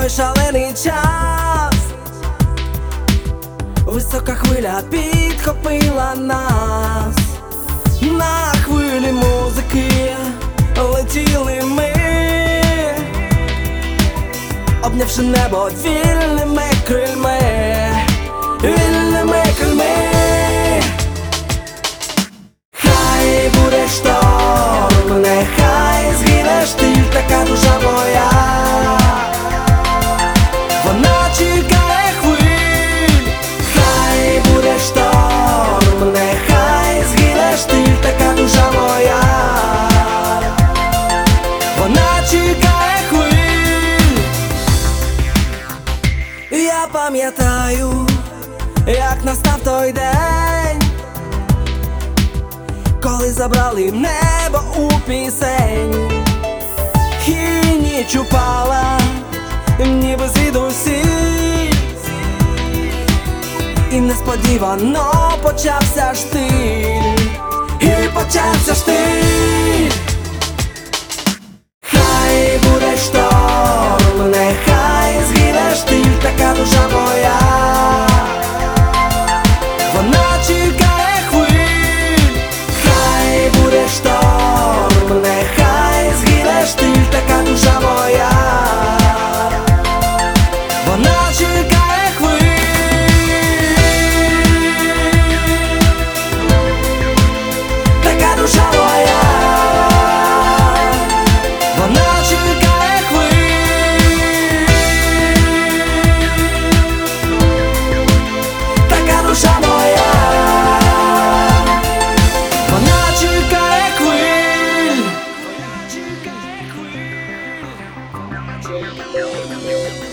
той шалений час, висока хвиля підхопила нас. На хвилі музики летіли ми, обнявши небо вільними крильми, вільними крильми. Хай буде шторм, нехай згине штиль, така душа моя. Вона чекає хвиль. Хай буде шторм, нехай згине штиль, така душа моя. Вона чекає хвиль. Я пам'ятаю, як настав той день, коли забрали небо у пісень, і ніч упала, ніби звідусіль, і несподівано почався штиль, і почався штиль. Хай буде шторм, нехай згине штиль, така душа моя. Вона чекає хвиль. Хай буде шторм, нехай згине штиль, така душа моя. Вона чекає хвиль. Така душа моя. Вона чекає хвиль. Така душа моя. Вона чекає хвиль.